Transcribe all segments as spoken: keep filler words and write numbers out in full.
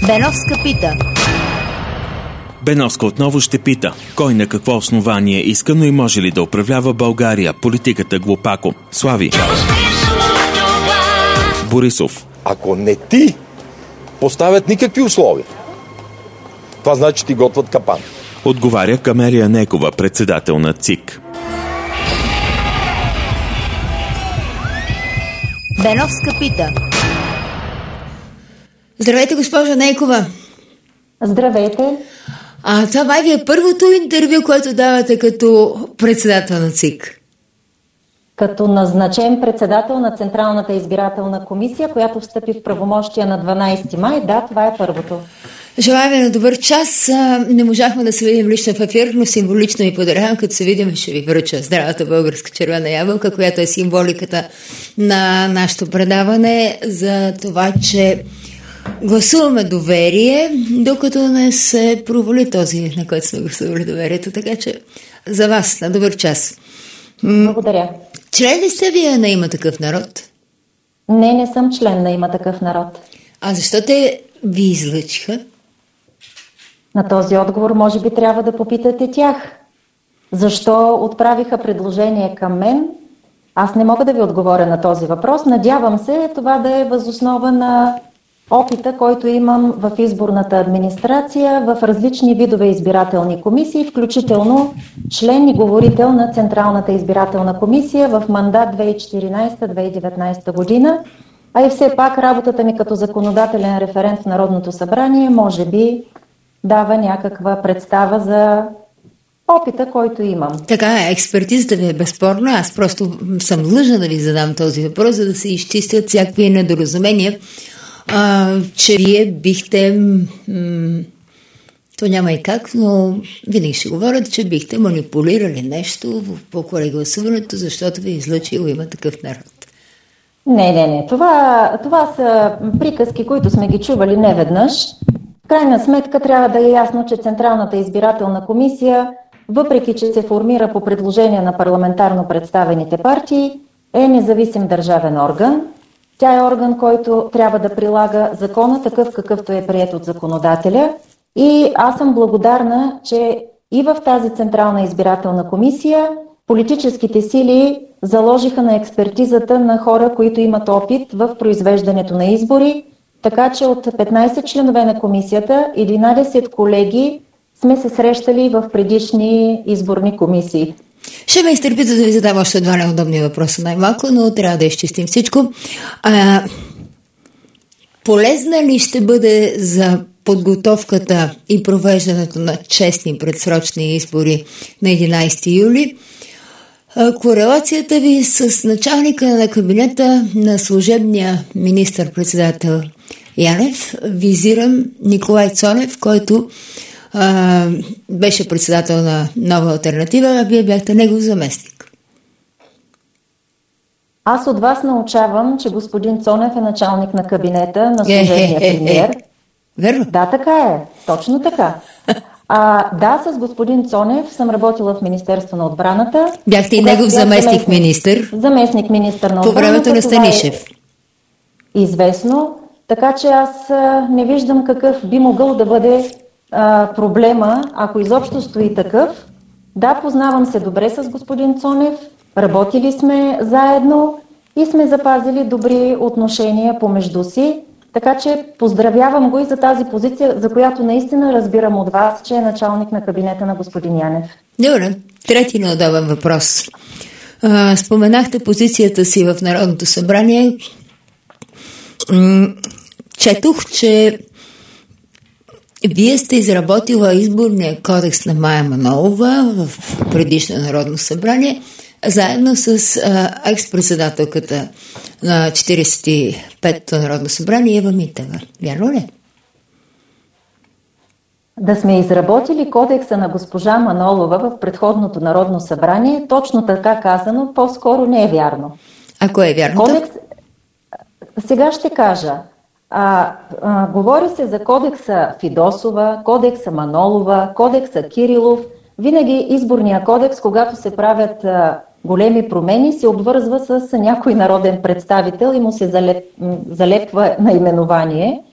Беновска пита. Беновска отново ще пита кой на какво основание иска, но и може ли да управлява България. Политиката глупако. Слави Борисов. Ако не ти поставят никакви условия, това значи, че ти готвят капан. Отговаря Камелия Некова, председател на ЦИК. Беновска пита. Здравейте, госпожа Нейкова. Здравейте. А това май ви е първото интервю, което давате като председател на ЦИК. Като назначен председател на Централната избирателна комисия, която встъпи в правомощия на дванадесети май, да, това е първото. Желая ви на добър час. Не можахме да се видим лично в ефир, но символично ви подарявам, като се видим, ще ви връча здравата българска червена ябълка, която е символиката на нашето предаване за това, че гласуваме доверие, докато не се провали този, на който сме гласували доверието. Така че за вас на добър час. Благодаря. Член ли сте вие на Има такъв народ? Не, не съм член на Има такъв народ. А защо те ви излъчиха? На този отговор може би трябва да попитате тях. Защо отправиха предложение към мен? Аз не мога да ви отговоря на този въпрос. Надявам се това да е възоснова на опита, който имам в изборната администрация, в различни видове избирателни комисии, включително член и говорител на Централната избирателна комисия в мандат две хиляди и четиринадесета - две хиляди и деветнадесета година, а и все пак работата ми като законодателен референт в Народното събрание може би дава някаква представа за опита, който имам. Така е, експертизата ви е безспорна. Аз просто съм длъжна да ви задам този въпрос, за да се изчистят всякакви недоразумения, а, че вие бихте, м- то няма и как, но винаги ще говорят, че бихте манипулирали нещо покрай гласуването, защото ви излъчило Има такъв народ. Не, не, не. Това, това са приказки, които сме ги чували неведнъж. В крайна сметка трябва да е ясно, че Централната избирателна комисия, въпреки че се формира по предложение на парламентарно представените партии, е независим държавен орган. Тя е орган, който трябва да прилага закона такъв, какъвто е приет от законодателя. И аз съм благодарна, че и в тази Централна избирателна комисия политическите сили заложиха на експертизата на хора, които имат опит в произвеждането на избори, така че от петнадесет членове на комисията, единадесет колеги сме се срещали в предишни изборни комисии. Ще ме изтърпите да ви задам още два неудобни въпроса най-малко, но трябва да изчистим всичко. А, полезна ли ще бъде за подготовката и провеждането на честни предсрочни избори на единадесети юли корелацията ви с началника на кабинета на служебния министър-председател Янев? Визирам Николай Цонев, който а, беше председател на Нова алтернатива, а вие бяхте негов заместник. Аз от вас научавам, че господин Цонев е началник на кабинета на служебния е, е, е, премиер. Е. Верно? Да, така е. Точно така. А, да, с господин Цонев съм работила в Министерство на отбраната. Бяхте и негов заместник министър. Заместник министър на отбраната. По времето на Станишев. Е известно. Така че аз а, не виждам какъв би могъл да бъде а, проблема, ако изобщо стои такъв. Да, познавам се добре с господин Цонев. Работили сме заедно и сме запазили добри отношения помежду си. Така че поздравявам го и за тази позиция, за която наистина разбирам от вас, че е началник на кабинета на господин Янев. Добре, трети неудобен въпрос. А, споменахте позицията си в Народното събрание. М- четох, че вие сте изработила изборния кодекс на Мая Манолова в предишно Народно събрание, заедно с а, екс-председателката на четиридесет и петото Народно събрание Ева Митева. Вярно ли? Да сме изработили кодекса на госпожа Манолова в предходното Народно събрание, точно така казано, по-скоро не е вярно. А кое е вярно? Кодекс... Сега ще кажа. А, а, говори се за кодекса Фидосова, кодекса Манолова, кодекса Кирилов. Винаги изборния кодекс, когато се правят а, големи промени, се обвързва с някой народен представител и му се залеп, залепва наименование.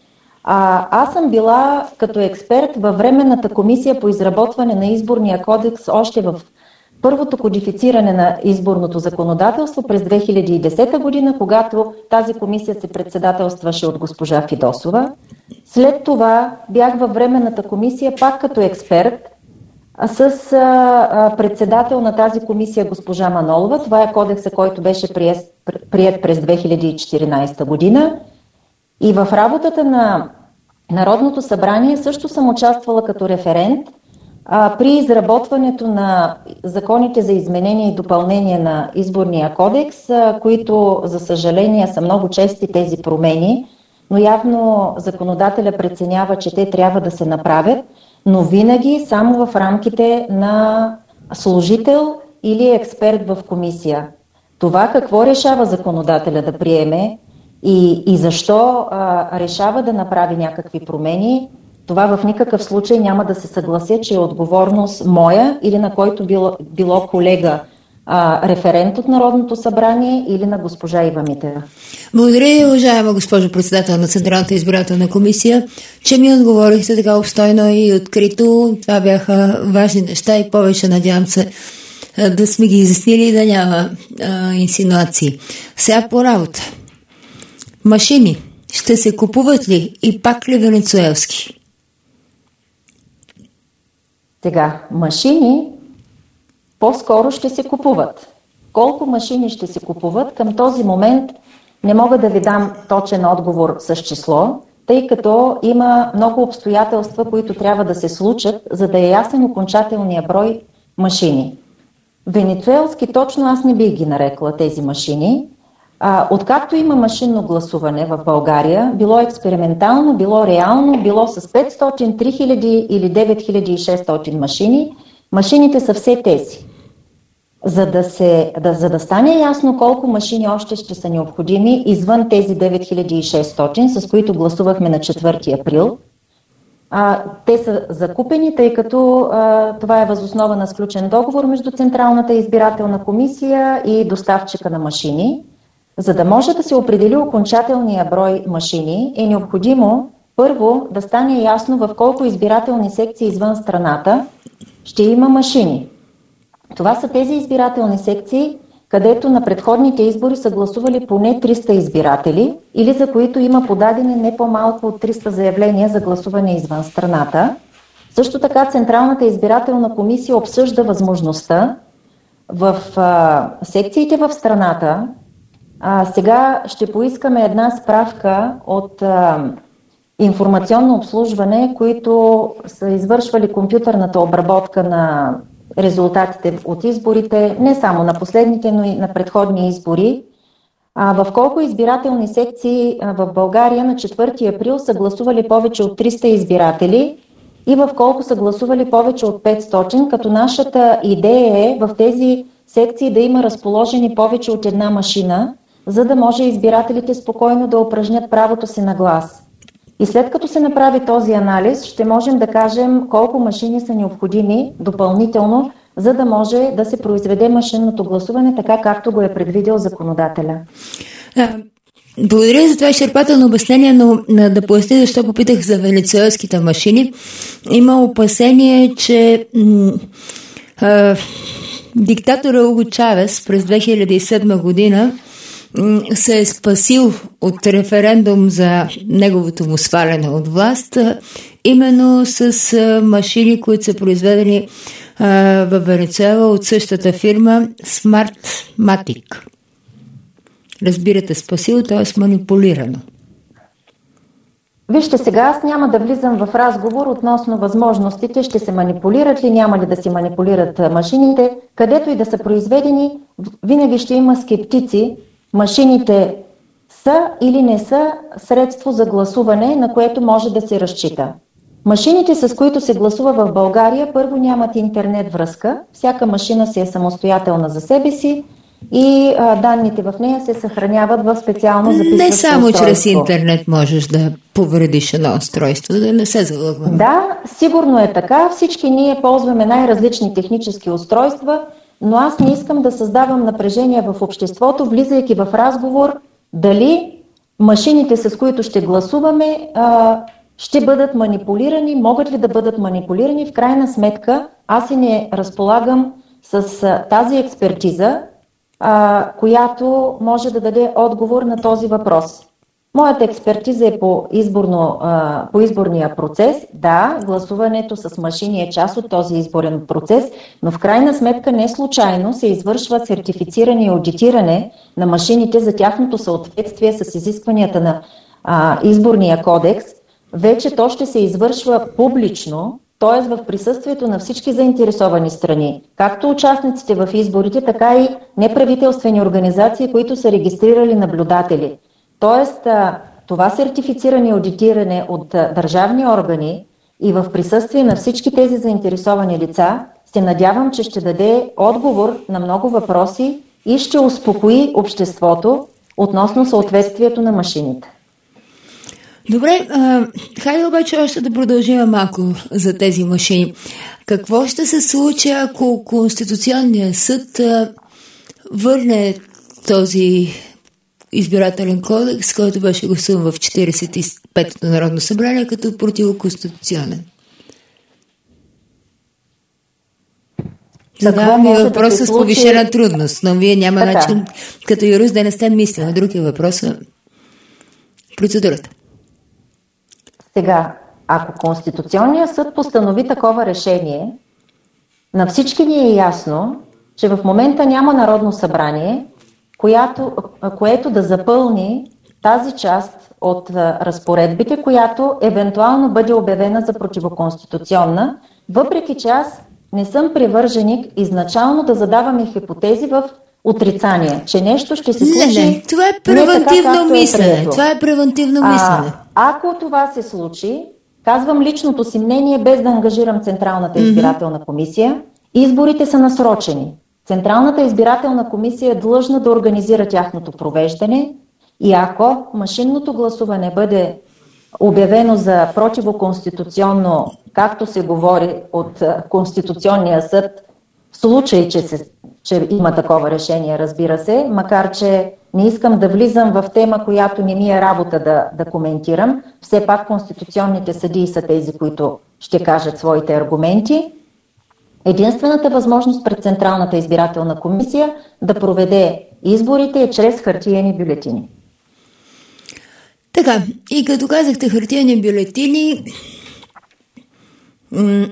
А, аз съм била като експерт във Временната комисия по изработване на изборния кодекс още в първото кодифициране на изборното законодателство през две хиляди и десета година, когато тази комисия се председателстваше от госпожа Фидосова. След това бях във Временната комисия пак като експерт с а, а, председател на тази комисия госпожа Манолова. Това е кодекса, който беше прият, прият през две хиляди и четиринадесета година. И в работата на Народното събрание също съм участвала като референт а, при изработването на законите за изменение и допълнение на изборния кодекс, а, които, за съжаление, са много чести тези промени, но явно законодателя преценява, че те трябва да се направят, но винаги само в рамките на служител или експерт в комисия. Това какво решава законодателя да приеме и, и защо а, решава да направи някакви промени, това в никакъв случай няма да се съглася, че е отговорност моя или на който било, било колега а, референт от Народното събрание или на госпожа Ива Митева. Благодаря, уважаема госпожо председател на Централната избирателна комисия, че ми отговорихте така обстойно и открито. Това бяха важни неща и повече, надявам се, да сме ги изяснили и да няма а, инсинуации. Сега по работа. Машини ще се купуват ли и пак ли венецуелски? Сега, машини по-скоро ще се купуват. Колко машини ще се купуват, към този момент не мога да ви дам точен отговор с число, тъй като има много обстоятелства, които трябва да се случат, за да е ясен окончателния брой машини. Венецуелски точно аз не бих ги нарекла тези машини. А, откакто има машинно гласуване в България, било експериментално, било реално, било с петстотин, три хиляди или девет хиляди и шестстотин машини, машините са все тези. За да, се, да, за да стане ясно колко машини още ще са необходими, извън тези девет хиляди и шестстотин, с които гласувахме на четвърти април, а, те са закупени, тъй като а, това е въз основа на сключен договор между Централната избирателна комисия и доставчика на машини. За да може да се определи окончателния брой машини, е необходимо първо да стане ясно в колко избирателни секции извън страната ще има машини. Това са тези избирателни секции, където на предходните избори са гласували поне триста избиратели или за които има подадени не по-малко от триста заявления за гласуване извън страната. Също така Централната избирателна комисия обсъжда възможността в а, секциите в страната. А, сега ще поискаме една справка от а, информационно обслужване, които са извършвали компютърната обработка на резултатите от изборите, не само на последните, но и на предходни избори. А, в колко избирателни секции а, в България на четвърти април са гласували повече от триста избиратели и в колко са гласували повече от петстотин, като нашата идея е в тези секции да има разположени повече от една машина, за да може избирателите спокойно да упражнят правото си на глас. И след като се направи този анализ, ще можем да кажем колко машини са необходими допълнително, за да може да се произведе машинното гласуване, така както го е предвидил законодателя. Да, благодаря за това изчерпателно обяснение, но да поясня защо попитах за венецуелските машини. Има опасение, че м- а, диктатора Уго Чавес през две хиляди и седма година се е спасил от референдум за неговото му сваляне от власт, именно с машини, които са произведени в Венецуела от същата фирма Smartmatic. Разбирате, спасил, т.е. манипулирано. Вижте, сега аз няма да влизам в разговор относно възможностите, ще се манипулират ли, няма ли да се манипулират машините. Където и да са произведени, винаги ще има скептици. Машините са или не са средство за гласуване, на което може да се разчита. Машините, с които се гласува в България, първо нямат интернет връзка. Всяка машина си е самостоятелна за себе си и а, данните в нея се съхраняват в специално записващо устройство. Не само устройство. чрез интернет можеш да повредиш едно устройство, да не се залъгваме. Да, сигурно е така. Всички ние ползваме най-различни технически устройства, но аз не искам да създавам напрежение в обществото, влизайки в разговор дали машините, с които ще гласуваме, а, ще бъдат манипулирани, могат ли да бъдат манипулирани? В крайна сметка, аз и не разполагам с а, тази експертиза, а, която може да даде отговор на този въпрос. Моята експертиза е по, изборно, а, по изборния процес. Да, гласуването с машини е част от този изборен процес, но в крайна сметка не случайно се извършва сертифициране и аудитиране на машините за тяхното съответствие с изискванията на а, изборния кодекс. Вече то ще се извършва публично, т.е. в присъствието на всички заинтересовани страни, както участниците в изборите, така и неправителствени организации, които са регистрирали наблюдатели. Тоест, това сертифициране и аудитиране от държавни органи и в присъствие на всички тези заинтересовани лица, се надявам, че ще даде отговор на много въпроси и ще успокои обществото относно съответствието на машините. Добре, а, хайде обаче още да продължим малко за тези машини. Какво ще се случи, ако Конституционният съд а, върне този избирателен кодекс, който беше гласуван в четиридесет и петото Народно събрание като противоконституционен? Задавам ви въпроса да с повишена трудност, но вие няма така начин като юрист да не сте мислили. На другия въпрос е процедурата. Сега, ако Конституционният съд постанови такова решение, на всички ни е ясно, че в момента няма Народно събрание, която, което да запълни тази част от разпоредбите, която евентуално бъде обявена за противоконституционна, въпреки че аз не съм привърженик изначално да задаваме хипотези в отрицание, че нещо ще се случи. Не, не, това е превентивно мислене. Е това е превентивно мислене. А, ако това се случи, казвам личното си мнение, без да ангажирам Централната избирателна комисия, изборите са насрочени. Централната избирателна комисия е длъжна да организира тяхното провеждане и ако машинното гласуване бъде обявено за противоконституционно, както се говори от Конституционния съд, в случай, че, се, че има такова решение, разбира се, макар че не искам да влизам в тема, която не ми е работа да, да коментирам, все пак конституционните съдии са тези, които ще кажат своите аргументи. Единствената възможност пред Централната избирателна комисия да проведе изборите е чрез хартиени бюлетини. Така, и като казахте хартиени бюлетини, м-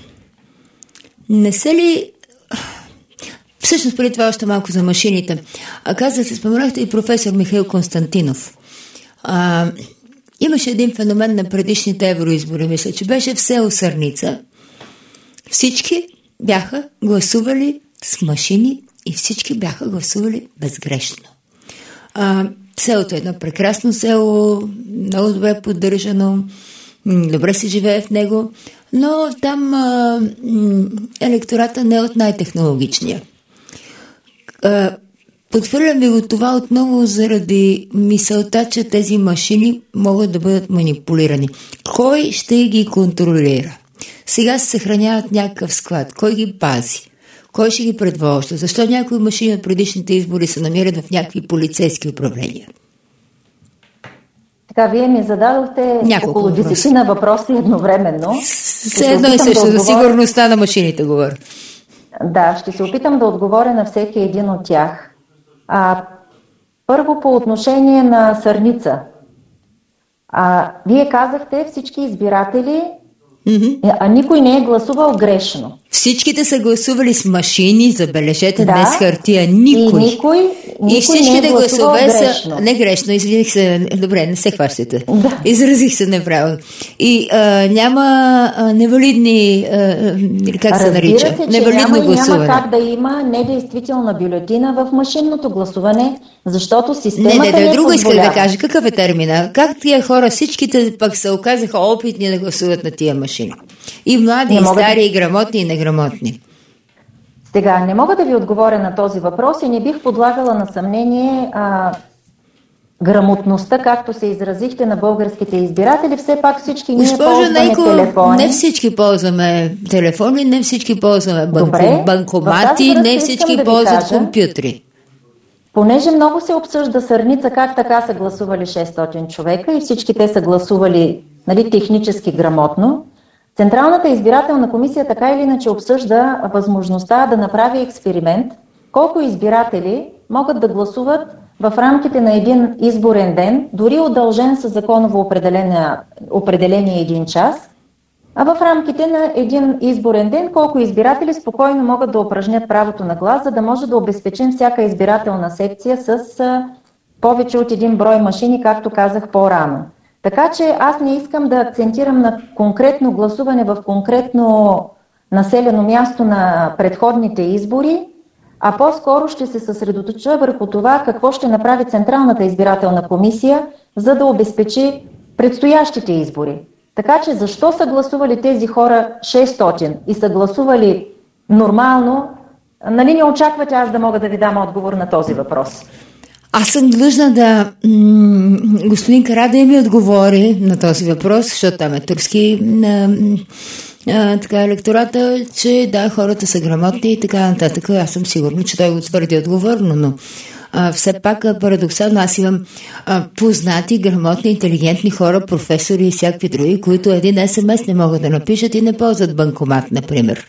не са ли... Всъщност преди това още малко за машините. А казахте, споменахте и професор Михаил Константинов. А, имаше един феномен на предишните евроизбори, мисля, че беше в село Сърница. Всички бяха гласували с машини и всички бяха гласували безгрешно. А, селото е едно прекрасно село, много добре поддържано, добре се живее в него, но там а, електората не е от най-технологичния. А, подхвърлям ви го това отново заради мисълта, че тези машини могат да бъдат манипулирани. Кой ще ги контролира? Сега се съхраняват някакъв склад. Кой ги пази? Кой ще ги предвожда? Защо някои машини от предишните избори се намират в някакви полицейски управления? Така, вие ми зададохте няколко около десетина въпроси едновременно. Все едно и също, да за сигурността на машините говоря. Да, ще се опитам да отговоря на всеки един от тях. А, първо по отношение на Сърница. А, вие казахте всички избиратели, mm-hmm. а никой не е гласувал грешно. Всичките са гласували с машини, забележете, да, не с хартия. Никой. И никой, никой и всичките не е гласове грешно. Са... Не грешно, извиних се. Добре, не се хващате. Да. Изразих се неправилно. И а, няма а, невалидни, а, как Разбира се нарича? Се, Невалидно няма, гласуване. няма как да има недействителна бюлетина в машинното гласуване, защото системата не, не, не, не е друго исках позволява. да кажа. Какъв е термина? Как тия хора, всичките пък се оказаха опитни да гласуват на тия машини? И млади, не и стари, да... и грамотни, и неграмотни. Сега, не мога да ви отговоря на този въпрос и не бих подлагала на съмнение а, грамотността, както се изразихте, на българските избиратели. Все пак всички ние Госпожо ползваме Нейко, телефони. Не всички ползваме телефони, не всички ползваме банко, Добре, банкомати, не всички да ползват кажа, компютри. Понеже много се обсъжда сърница как така са гласували шестстотин човека и всички те са гласували, нали, технически грамотно, Централната избирателна комисия така или иначе обсъжда възможността да направи експеримент колко избиратели могат да гласуват в рамките на един изборен ден, дори удължен с законово определение един час, а в рамките на един изборен ден колко избиратели спокойно могат да упражнят правото на глас, за да може да обезпечим всяка избирателна секция с повече от един брой машини, както казах по-рано. Така че аз не искам да акцентирам на конкретно гласуване в конкретно населено място на предходните избори, а по-скоро ще се съсредоточа върху това какво ще направи Централната избирателна комисия, за да обезпечи предстоящите избори. Така че защо са гласували тези хора шестстотин и са гласували нормално, нали не очаквате аз да мога да ви дам отговор на този въпрос? Аз съм длъжна да м- господин Карадайъ ми отговори на този въпрос, защото там е турски а, а, така, електората, че да, хората са грамотни и така нататък. Аз съм сигурна, че той го твърди отговорно, но а, все пак парадоксално аз имам а, познати, грамотни, интелигентни хора, професори и всякакви други, които един ес ем ес не могат да напишат и не ползват банкомат, например.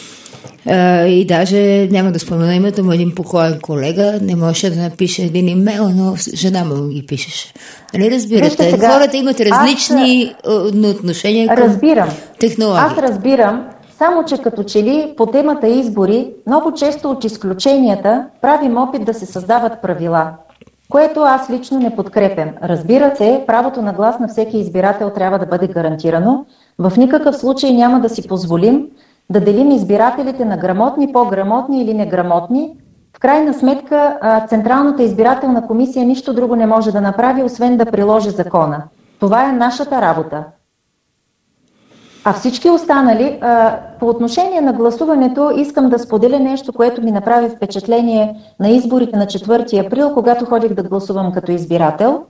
Uh, и даже няма да спомена името му, един покоен колега не можеше да напише един имейл, но жена му ги пишеше. Нали разбирате? Сега, хората имат различни аз, отношения към разбирам. технология. Аз разбирам, само че като че ли по темата избори, много често от изключенията правим опит да се създават правила, което аз лично не подкрепям. Разбира се, правото на глас на всеки избирател трябва да бъде гарантирано. В никакъв случай няма да си позволим да делим избирателите на грамотни, по-грамотни или неграмотни. В крайна сметка Централната избирателна комисия нищо друго не може да направи, освен да приложи закона. Това е нашата работа. А всички останали, по отношение на гласуването, искам да споделя нещо, което ми направи впечатление на изборите на четвърти април, когато ходих да гласувам като избирател.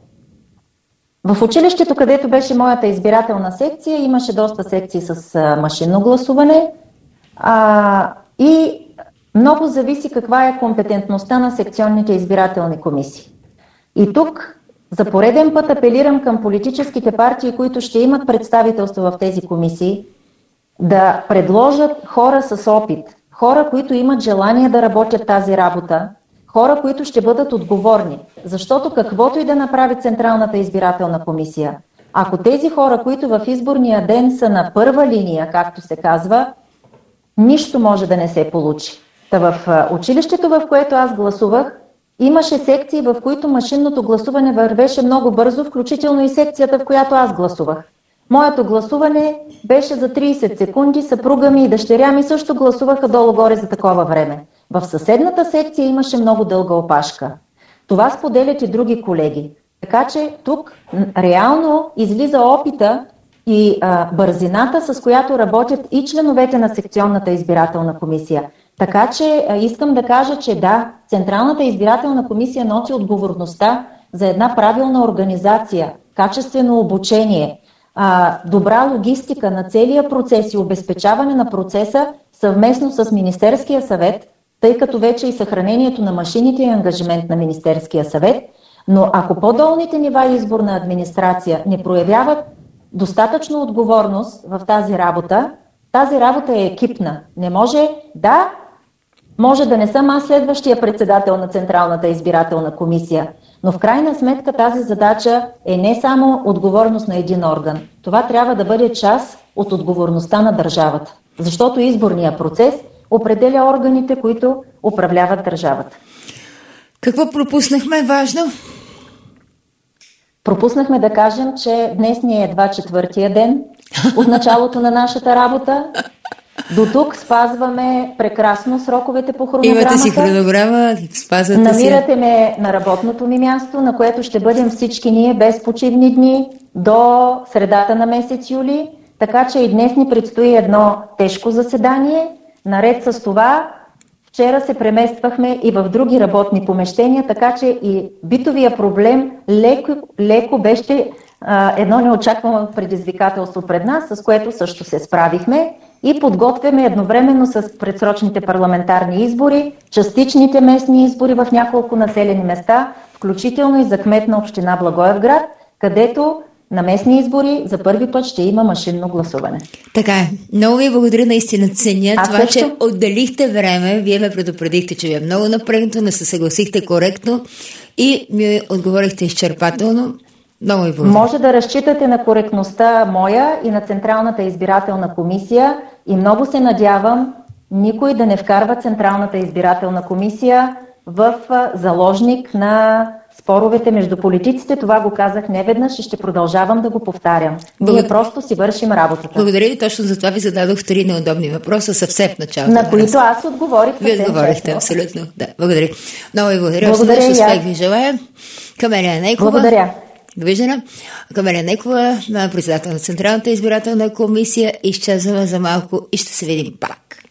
В училището, където беше моята избирателна секция, имаше доста секции с машинно гласуване. А, и много зависи каква е компетентността на секционните избирателни комисии. И тук за пореден път апелирам към политическите партии, които ще имат представителство в тези комисии, да предложат хора с опит, хора, които имат желание да работят тази работа, хора, които ще бъдат отговорни. Защото каквото и да направи Централната избирателна комисия, ако тези хора, които в изборния ден са на първа линия, както се казва, нищо може да не се получи. Та в училището, в което аз гласувах, имаше секции, в които машинното гласуване вървеше много бързо, включително и секцията, в която аз гласувах. Моето гласуване беше за трийсет секунди, съпруга ми и дъщеря ми също гласуваха долу-горе за такова време. В съседната секция имаше много дълга опашка. Това споделят и други колеги. Така че тук реално излиза опита и а, бързината, с която работят и членовете на секционната избирателна комисия. Така че а, искам да кажа, че да, Централната избирателна комисия носи отговорността за една правилна организация, качествено обучение, а, добра логистика на целия процес и обезпечаване на процеса съвместно с Министерския съвет, тъй като вече и съхранението на машините е ангажимент на Министерския съвет, но ако по-долните нива изборна администрация не проявяват достатъчно отговорност в тази работа, тази работа е екипна. Не може, да, може да не съм аз следващия председател на Централната избирателна комисия, но в крайна сметка тази задача е не само отговорност на един орган. Това трябва да бъде част от отговорността на държавата, защото изборният процес определя органите, които управляват държавата. Какво пропуснахме важно? Пропуснахме да кажем, че днес ни е едва четвъртия ден от началото на нашата работа. До тук спазваме прекрасно сроковете по хронограмата. Имате си хронограма, спазвате си. Намирате ме на работното ми място, на което ще бъдем всички ние без почивни дни до средата на месец юли. Така че и днес ни предстои едно тежко заседание. Наред с това, вчера се премествахме и в други работни помещения, така че и битовия проблем леко, леко беше а, едно неочаквано предизвикателство пред нас, с което също се справихме. и подготвяме едновременно с предсрочните парламентарни избори, частичните местни избори в няколко населени места, включително и за кмет на община Благоевград, където на местни избори за първи път ще има машинно гласуване. Така е. Много ви благодаря, наистина ценя а това, също... че отделихте време. Вие ме предупредихте, че ви е много напрегнато, не се съгласихте коректно и ми отговорихте изчерпателно. Много ви благодаря. Може да разчитате на коректността моя и на Централната избирателна комисия и много се надявам никой да не вкарва Централната избирателна комисия в заложник на споровете между политиците. Това го казах неведнъж и ще продължавам да го повтарям. Благодаря. Ние просто си вършим работата. Благодаря ви, точно за това ви зададох три неудобни въпроса съвсем в началото. На които аз отговорих. Вие отговорихте, абсолютно. Да, благодаря. Много ви благодаря. Благодаря Още успех ви желая. Камелия Нейкова. Благодаря. Довиждана. Камелия Нейкова, председател на Централната избирателна комисия. Изчезваме за малко и ще се видим пак.